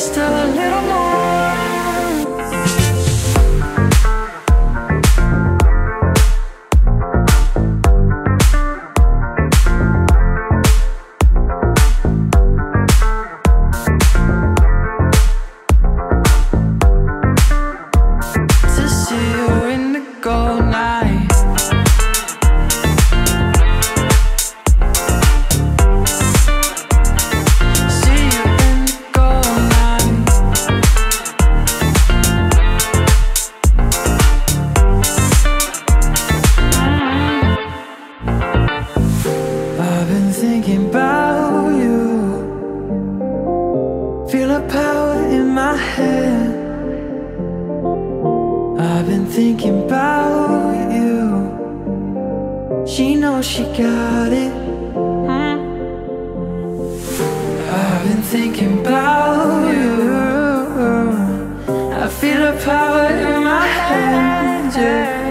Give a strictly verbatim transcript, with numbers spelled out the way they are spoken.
just a little more. To see your indigo night. Thinking about you, feel a power in my head. I've been thinking about you. She knows she got it. mm. I've been thinking about you. I feel a power in my head, yeah.